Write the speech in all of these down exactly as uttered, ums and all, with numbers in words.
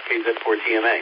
K Z four T M A.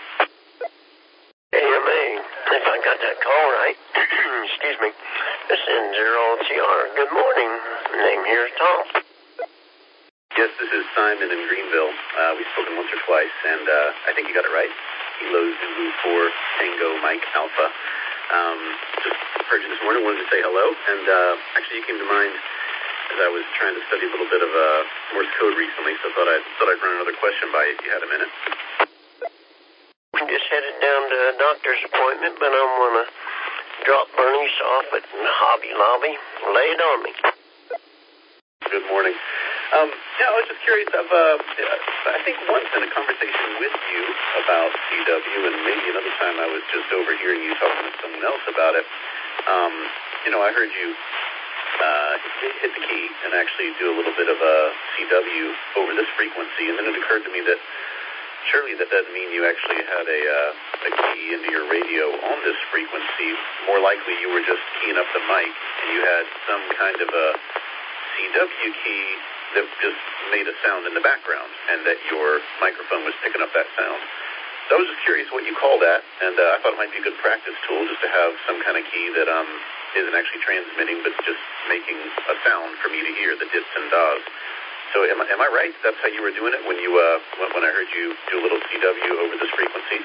A M A, if I got that call right. Excuse me. This is zero T R. Good morning. Name here is Tom. Yes, this is Simon in Greenville. Uh, we've spoken once or twice, and uh, I think you got it right. Kilo Zulu four Tango Mike Alpha. Um, just heard you this morning, wanted to say hello, and uh, actually you came to mind as I was trying to study a little bit of uh, Morse code recently, so I thought I'd, thought I'd run another question by you if you had a minute. I'm just headed down to a doctor's appointment, but I'm going to drop Bernice off at Hobby Lobby. Lay it on me. Good morning. Um, yeah, I was just curious. I've, uh, I think once in a conversation with you about C W, and maybe another time I was just overhearing you talking to someone else about it. Um, you know, I heard you uh, hit the key and actually do a little bit of a C W over this frequency, and then it occurred to me that surely that doesn't mean you actually had a, uh, a key into your radio on this frequency. More likely you were just keying up the mic, and you had some kind of a C W key that just made a sound in the background, and that your microphone was picking up that sound. So I was just curious what you call that, and uh, I thought it might be a good practice tool just to have some kind of key that um, isn't actually transmitting, but just making a sound for me to hear, the dits and das. So am I, am I right? That's how you were doing it when you uh, when, when I heard you do a little C W over this frequency?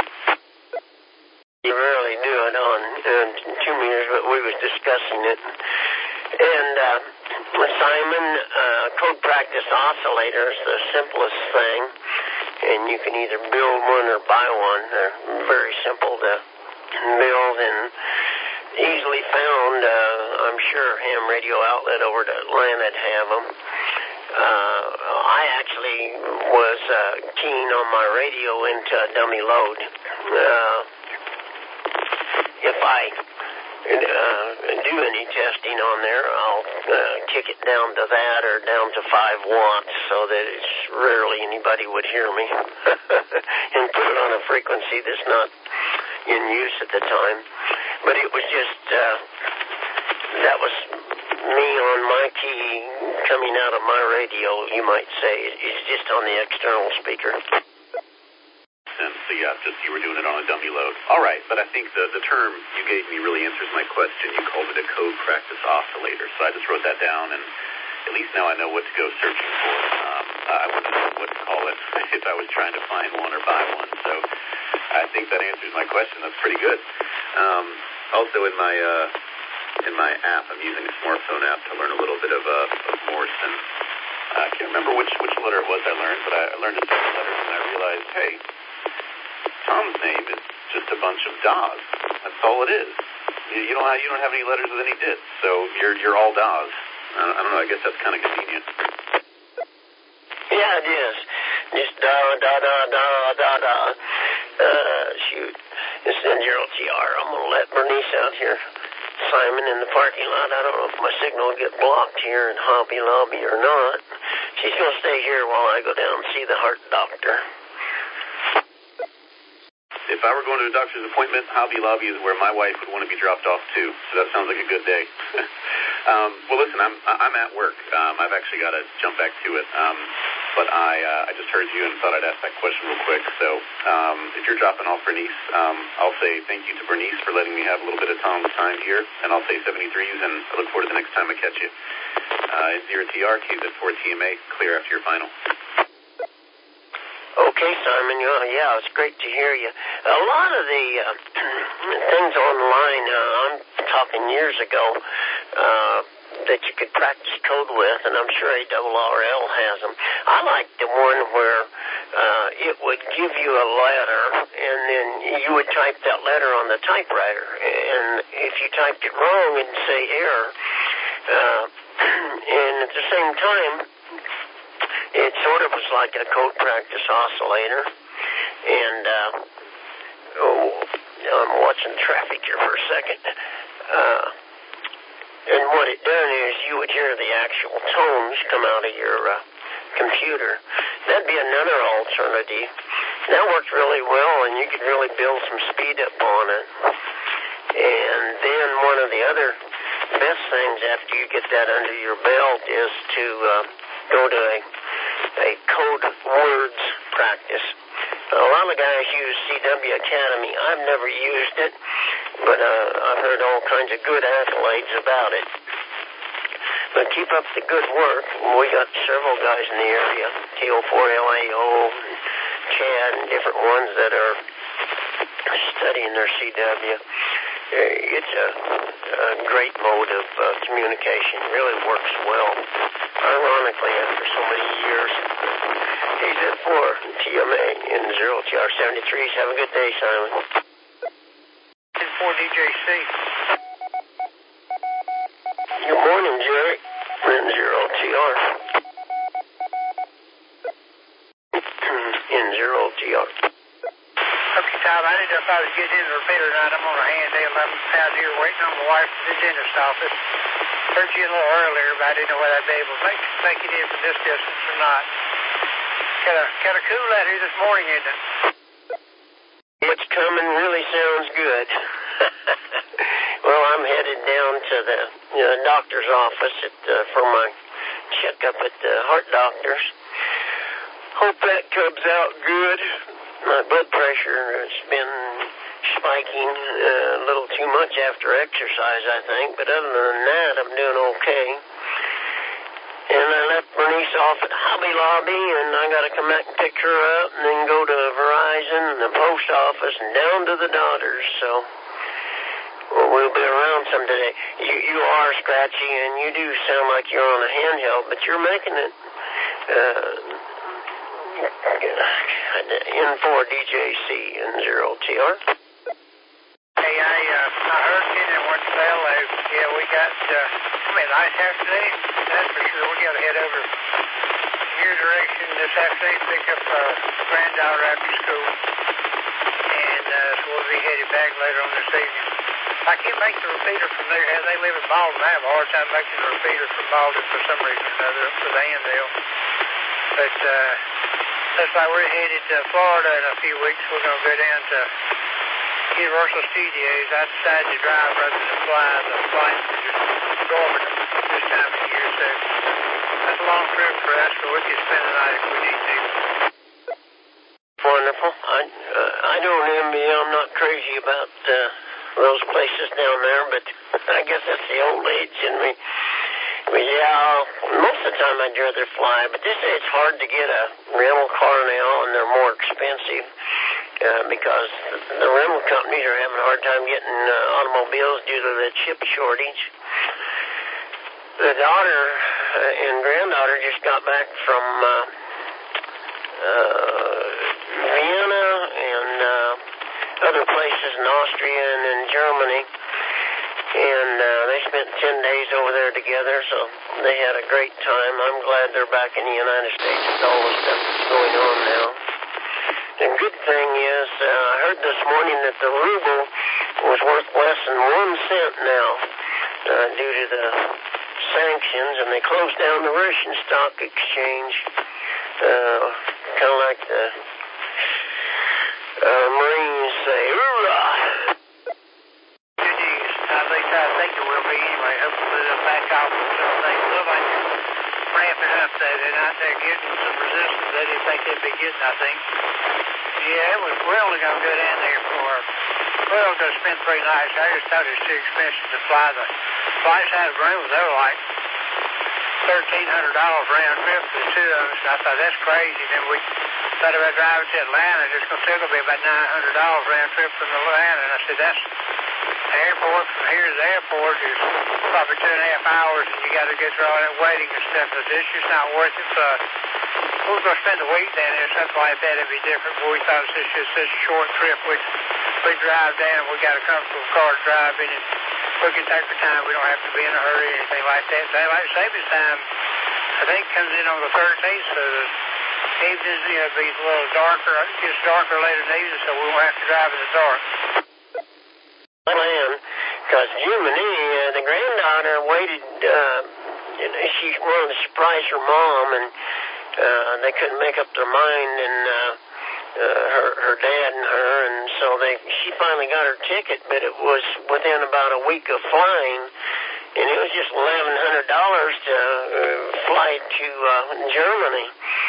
You rarely do it on uh, two meters, but we was discussing it. And uh, Simon, uh, code practice oscillator is the simplest thing, and you can either build one or buy one. They're very simple to build and easily found. Uh, I'm sure Ham Radio Outlet over at Atlanta would have them. Uh, I actually was uh, keying on my radio into a dummy load. Uh, if I uh, do any testing on there, I'll uh, kick it down to that or down to five watts so that it's rarely anybody would hear me and put it on a frequency that's not in use at the time. But it was just, uh, that was me on my key coming out of my radio, you might say. It's just on the external speaker. And so, yeah, just you were doing it on a dummy load. All right, but I think the, the term you gave me really answers my question. You called it a code practice oscillator, so I just wrote that down, and at least now I know what to go searching for. Um, I wouldn't know what to call it if I was trying to find one or buy one, so I think that answers my question. That's pretty good. Um, also, in my uh, in my app, I'm using a smartphone app to learn a little bit of, uh, of Morse, and I can't remember which, which letter it was I learned, but I, I learned a seven letters, and I realized, hey, Tom's name is just a bunch of das. That's all it is. You, you don't have, you don't have any letters with any dits, so you're you're all das. I don't, I don't know. I guess that's kind of convenient. Yeah, it is. Just da da da da da da. Uh, shoot. This is zero T R. I'm gonna let Bernice out here. Simon in the parking lot. I don't know if my signal will get blocked here in Hobby Lobby or not. She's gonna stay here while I go down and see the heart doctor. If I were going to a doctor's appointment, Hobby Lobby is where my wife would want to be dropped off too. So that sounds like a good day. um, well, listen, I'm I'm at work. Um, I've actually got to jump back to it. Um, but I uh, I just heard you and thought I'd ask that question real quick. So um, if you're dropping off Bernice, um, I'll say thank you to Bernice for letting me have a little bit of Tom's time here, and I'll say seventy-threes, and I look forward to the next time I catch you. Uh, zero T R, K Z four T M A, clear after your final. Okay, Simon. Yeah, it's great to hear you. A lot of the uh, things online, uh, I'm talking years ago, uh, that you could practice code with, and I'm sure A R R L has them. I like the one where uh, it would give you a letter, and then you would type that letter on the typewriter. And if you typed it wrong, it'd say error. Uh, and at the same time, it sort of was like a code practice oscillator. And uh, oh, I'm watching traffic here for a second. Uh, and what it done is you would hear the actual tones come out of your uh, computer. That'd be another alternative. That worked really well, and you could really build some speed up on it. And then one of the other best things after you get that under your belt is to uh, go to a, a code words practice. A lot of guys use C W Academy. I've never used it, but uh, I've heard all kinds of good accolades about it. But keep up the good work. We got several guys in the area, T O four L A O, Chad, and different ones that are studying their C W. It's a, a great mode of uh, communication. It really works well. Ironically, after so many years. A Z four T M A in zero T R seventy-threes. Have a good day, Simon. ten four D J C. Good morning, Jerry. In zero T R. In zero T R. Okay, Tom, I didn't know if I was getting in the repeater or not. I'm on a handrail. I'm out here waiting on my wife at the dentist's office. Heard you a little earlier, but I didn't know whether I'd be able to make, make it in from this distance or not. Kind of, kind of cool out here this morning, isn't it? It's coming. Really sounds good. Well, I'm headed down to the you know, doctor's office at, uh, for my checkup at the heart doctor's. Hope that comes out good. My blood pressure has been spiking uh, a little too much after exercise, I think. But other than that, I'm doing okay. And I left Bernice off at Hobby Lobby, and I got to come back and pick her up, and then go to Verizon and the post office and down to the daughter's. So well, we'll be around some today. You you are scratchy, and you do sound like you're on a handheld, but you're making it. Uh, N four D J C and zero T R. Hey, I, uh, I heard you and went to L A. Yeah, we got, uh, I mean, nice afternoon. That's for sure. We got to head over your direction this afternoon to pick up our granddaughter after school. And uh, so we'll be headed back later on this evening. I can't make the repeater from there. They live in Malden. I have a hard time making the repeater from Malden for some reason or another up to the Annandale. But, uh, looks like we're headed to Florida in a few weeks. We're going to go down to Universal Studios. I decided to drive rather than fly. The flights are just exorbitant this time of year. So that's a long trip for us, but we can spend the night if we need to. Wonderful. I, uh, I don't envy you. I'm not crazy about uh, those places down there, but I guess that's the old age in me. But yeah, most of the time I'd rather fly, but this it's hard to get a rental car now, and they're more expensive uh, because the rental companies are having a hard time getting uh, automobiles due to the chip shortage. The daughter uh, and granddaughter just got back from uh, uh, Vienna and uh, other places in Austria and in Germany. And uh, they spent ten days over there together, so they had a great time. I'm glad they're back in the United States with all the stuff that's going on now. The good thing is, uh, I heard this morning that the ruble was worth less than one cent now uh, due to the sanctions, and they closed down the Russian stock exchange, uh, kind of like the uh, Marines say, hoorah! I think it will be anyway. Hopefully they'll back off with some things. Look like they're ramping up there. They're out there getting some resistance they didn't think they'd be getting, I think. Yeah, it was, we're only going to go down there for, we're only going to spend three nights. I just thought it was too expensive to fly. The flights out of rooms, they were like thirteen hundred dollars round trip for the two of us. And I thought, that's crazy. Then we thought about driving to Atlanta. It's going to still be about nine hundred dollars round trip from Atlanta. And I said, that's, the airport from here to the airport is probably two and a half hours, and you got to go through all that waiting and stuff. But it's just not worth it. So we were going to spend a week down there, something like that. It'd be different. But we thought it was just such a short trip. We we drive down. We got a comfortable car to drive in, and we can take our time. We don't have to be in a hurry or anything like that. So like savings time, I think comes in on the thirteenth. So the evenings, you know, be a little darker. It gets darker later in the evening, so we won't have to drive in the dark. Plan, because Jiminy, uh, the granddaughter waited, uh, you know, she wanted to surprise her mom, and uh, they couldn't make up their mind, and uh, uh, her, her dad and her, and so they, she finally got her ticket, but it was within about a week of flying, and it was just eleven hundred dollars to uh, fly to uh, Germany.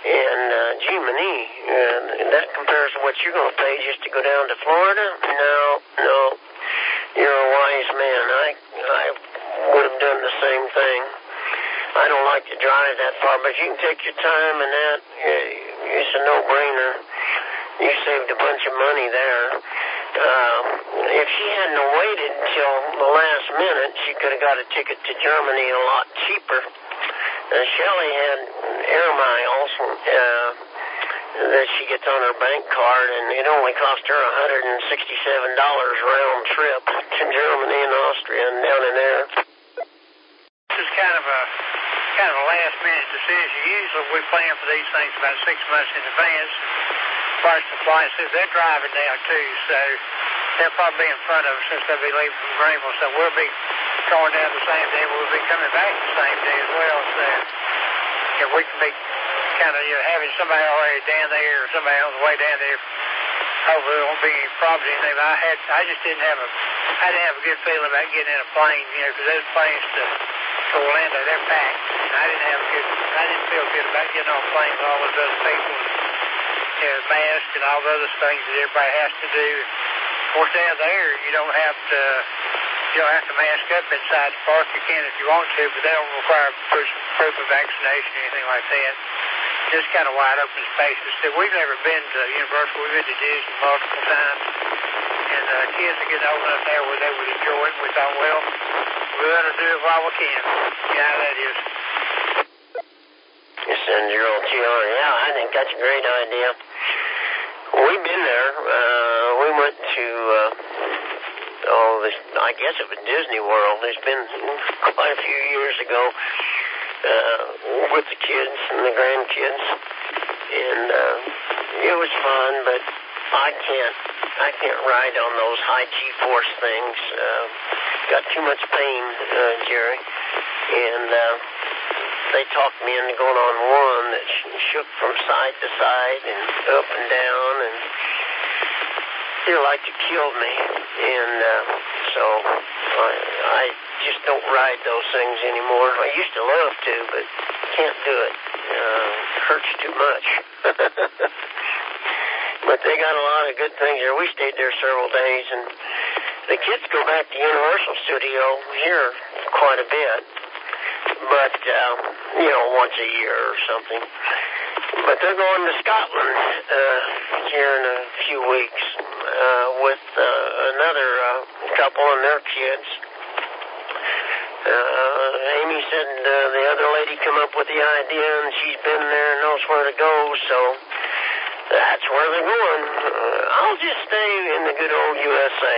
And uh, gee, Manee, uh, that compares to what you're going to pay just to go down to Florida? No, no. You're a wise man. I I would have done the same thing. I don't like to drive that far, but you can take your time and that. It's a no-brainer. You saved a bunch of money there. Uh, if she hadn't waited until the last minute, she could have got a ticket to Germany a lot cheaper. Uh, Shelley had air miles uh, that she gets on her bank card, and it only cost her one hundred sixty-seven dollars round trip to Germany and Austria and down in there. This is kind of a kind of a last minute decision. Usually we plan for these things about six months in advance. Price the flights, they're driving now too, so they'll probably be in front of us since they'll be leaving from Greenville. So we'll be going down the same day. We'll be coming back the same day as well. So if we can be kind of, you know, having somebody already down there or somebody on the way down there, hopefully there won't be any problems or anything. But I had, I just didn't have a, I didn't have a good feeling about getting in a plane, you know, because those planes to, to Orlando, they're packed. And I didn't have a good, I didn't feel good about getting on a plane with all those other people. You know, masks and all the other things that everybody has to do. Of course, down there, you don't have to, you don't have to mask up inside the park. You can if you want to, but they don't require proof, proof of vaccination or anything like that. Just kind of wide open spaces. So we've never been to Universal. We've been to Disney multiple times. And uh, kids are getting old enough there where they would enjoy it. We thought, well, we ought to do it while we can. You know how that is. You send your old T R. Yeah, I think that's a great idea. We've been there. Uh, we went to, uh, oh, this, I guess it was Disney World. It's been quite a few years ago uh, with the kids and the grandkids. And uh, it was fun, but I can't, I can't ride on those high G-force things. Uh, got too much pain, uh, Jerry. And uh, they talked me into going on one that shook from side to side and up and down, and it like it killed me. And uh, so I, I just don't ride those things anymore. I used to love to, but can't do it. Uh, it hurts too much. But they got a lot of good things there. We stayed there several days, and the kids go back to Universal Studio here quite a bit. But, uh, you know, once a year or something. But they're going to Scotland uh, here in a few weeks uh, with uh, another uh, couple and their kids. Uh, Amy said uh, the other lady come up with the idea, and she's been there and knows where to go, so that's where they're going. Uh, I'll just stay in the good old U S A.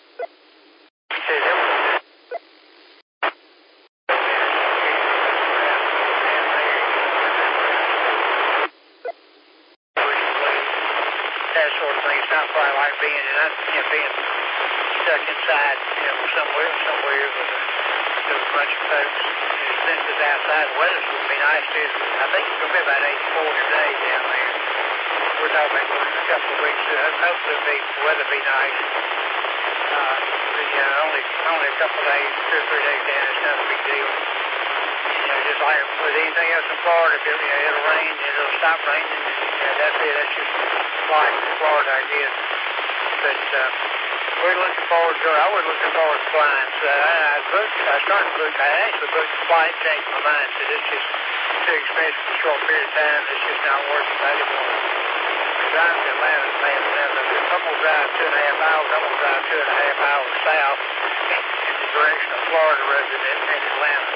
Being and I, you know, being stuck inside, you know, somewhere, somewhere with a, with a bunch of folks. And since it's outside, the weather's going to be nice too. I think it's going to be about eighty-four today down there. We're talking about going in a couple of weeks. Uh, hopefully, it'll be, the weather will be nice. Uh, but, you know, only only a couple of days, two or three days down. It's not a big deal. You know, just like with anything else in Florida, if it, you know, it'll rain, it'll stop raining. And, you know, that's it. That's just life in Florida, I guess. But uh, we're looking forward to it. I was looking forward to flying. So I, I booked, I started to book, I actually booked the flight, changed my mind. Said it's just too expensive for a short period of time. It's just not worth it. I didn't want to drive to Atlanta as bad as that. If I'm going to drive two and a half hours, I'm going to drive two and a half hours south in the direction of Florida rather than in Atlanta.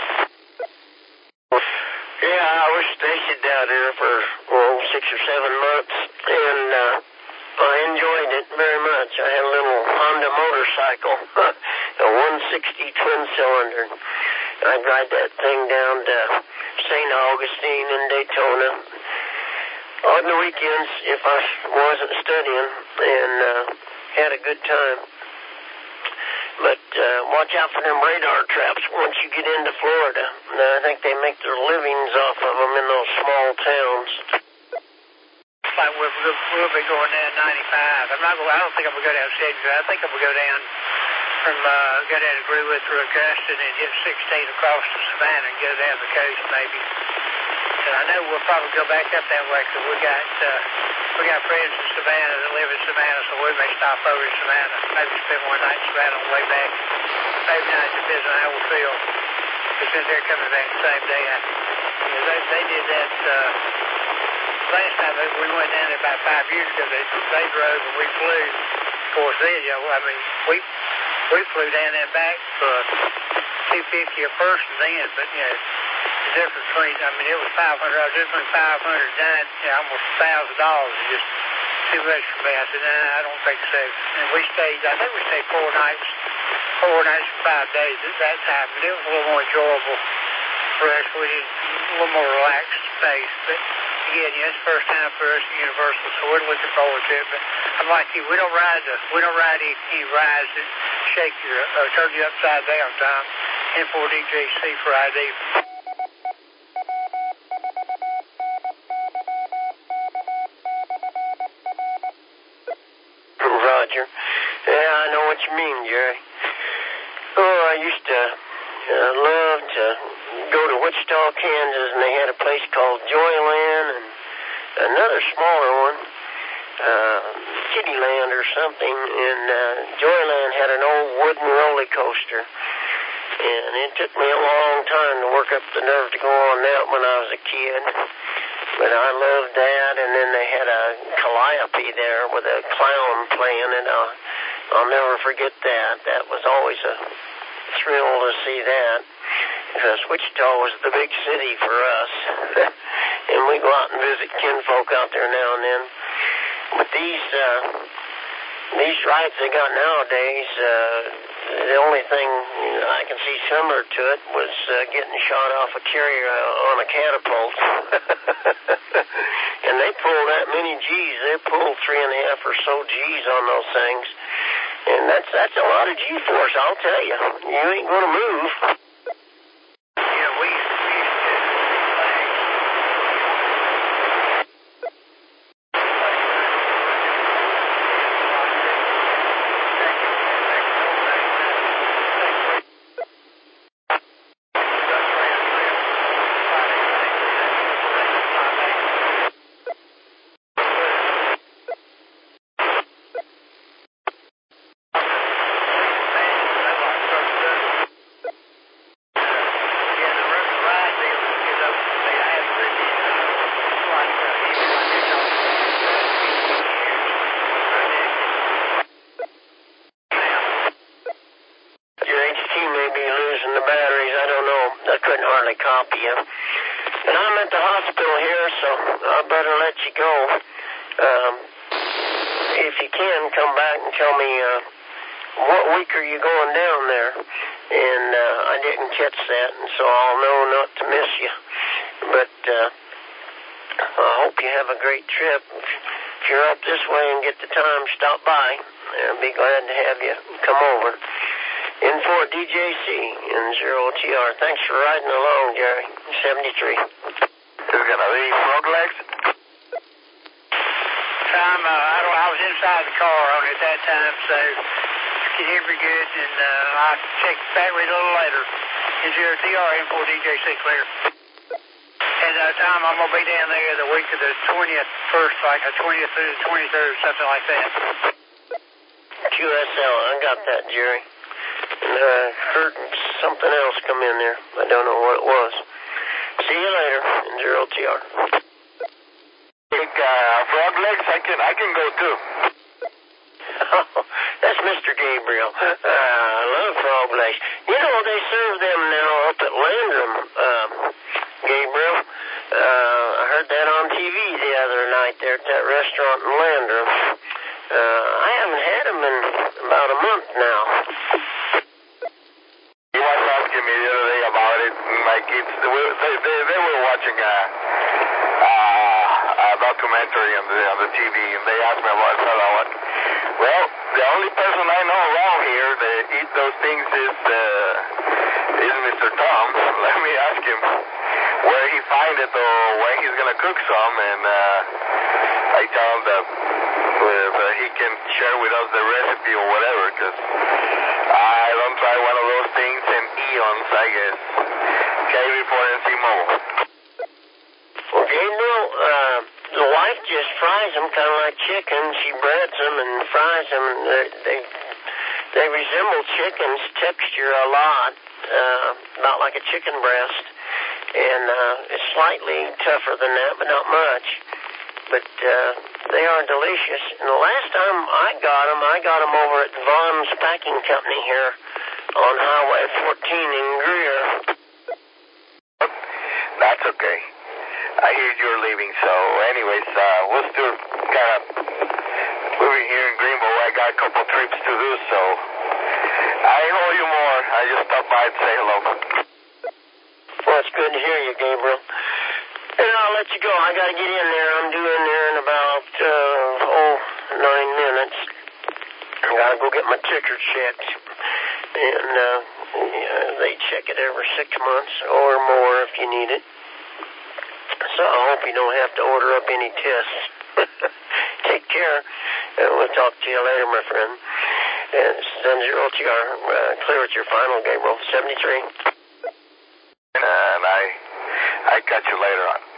Yeah, I was stationed down there for, well, six or seven months, and uh, I enjoyed it very much. I had a little Honda motorcycle, a one sixty twin-cylinder. I'd ride that thing down to Saint Augustine and Daytona on the weekends if I wasn't studying, and uh, had a good time. But uh, watch out for them radar traps once you get into Florida. I think they make their livings off of them in those small towns. Like we'll, we'll be going down ninety-five. I'm not going. I don't think I'm gonna go down Sedgwick. I think I'm gonna go down from uh, go down to Greenwood through Augusta and hit sixteen across to Savannah and go down the coast maybe. And I know we'll probably go back up that way because we got uh, we got friends in Savannah that live in Savannah, so we may stop over in Savannah, maybe spend one night in Savannah on the way back. Maybe not to visit Howell Field, but since they're coming back the same day, I, you know, they, they did that uh, last time that we went down there about five years ago. They, they drove and we flew. Of course, then, you know, I mean, we we flew down there back for two fifty a person then, but you know, the difference between, I mean, it was five hundred dollars, just between five hundred and nine, you know, almost a thousand dollars is just too much for me. I said, nah, I don't think so. And we stayed, I think we stayed four nights, four nights and five days at that time, but it was a little more enjoyable for us. We did a little more relaxed space, but again, you know, it's the first time for us at Universal, so we're looking forward to it. But I'm like you, we don't ride the, we don't ride any, any rides that shake you or turn you upside down, Tom. N four D J C for I D. Roger. Yeah, I know what you mean, Jerry. Oh, I used to uh, love to go to Wichita, Kansas, and they had a place called Joyland and another smaller one, uh, Cityland or something, and uh, Joyland had an old wooden roller coaster, and it took me a long time to work up the nerve to go on that when I was a kid, but I loved that. And then they had a calliope there with a clown playing it. I'll, I'll never forget that. That was always a thrill to see that, because Wichita was the big city for us, and we go out and visit kinfolk out there now and then. But these uh, these rides they got nowadays, uh, the only thing I can see similar to it was uh, getting shot off a carrier on a catapult. And they pull that many G's. They pull three and a half or so G's on those things. And that's that's a lot of G-force, I'll tell you. You ain't going to move. Yeah, we used to, we used to copy you. And I'm at the hospital here, so I better let you go. Um, if you can, come back and tell me uh, what week are you going down there. And uh, I didn't catch that, and so I'll know not to miss you. But uh, I hope you have a great trip. If you're up this way and get the time, stop by. I'll be glad to have you come over. N four D J C and zero T R. Thanks for riding along, Jerry. seventy-three. Is it going to be frog legs? Tom, uh, I, don't, I was inside the car on it at that time, so you can hear me good, and uh, I'll check back with you a little later. N zero T R, N four D J C clear. And uh, Tom, I'm going to be down there the week of the twentieth, first, like the twentieth through the twenty-third, something like that. Q S L, I got that, Jerry. And I uh, heard something else come in there. I don't know what it was. See you later, in zero T R. Big uh, frog legs, I can, I can go too. Oh, that's Mister Gabriel. Uh, I love frog legs. You know, they serve them now up at Landrum, um, Gabriel. Uh, I heard that on T V the other night there at that restaurant in Landrum. Uh, I haven't had them in about a month now. He was asking me the other day about it. My kids, they were, they, they, they were watching a, a, a documentary on the, on the T V, and they asked me about it. Well, the only person I know around here that eat those things is uh, is Mister Tom. Let me ask him where he find it or when he's gonna cook some, and uh, I tell him that uh, he can share with us the recipe or whatever, because I don't try one of those things in eons, I guess. K V four N C Mobile. wife just fries them kind of like chicken. She breads them and fries them. And they they resemble chicken's texture a lot, uh, about like a chicken breast. And uh, it's slightly tougher than that, but not much. But uh, they are delicious. And the last time I got them, I got them over at Vaughn's Packing Company here on Highway fourteen in Greer. That's okay. I hear you're leaving, so anyways, uh, we're still kind of moving here in Greenville. I got a couple trips to do, so I owe you more. I just stopped by and say hello. Well, it's good to hear you, Gabriel. And I'll let you go. I got to get in there. I'm due in there in about, uh, oh, nine minutes. I got to go get my ticker checked. And uh, yeah, they check it every six months or more if you need it. So I hope you don't have to order up any tests. Take care. And we'll talk to you later, my friend. And seven zero T R, uh, clear with your final, Gabriel. seventy-three. And I, I catch you later on.